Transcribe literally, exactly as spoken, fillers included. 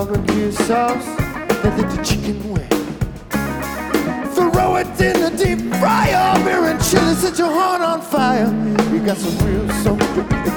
barbecue sauce that let the chicken wet. Throw it in the deep fryer, beer and chili, set your heart on fire. You got some real soul.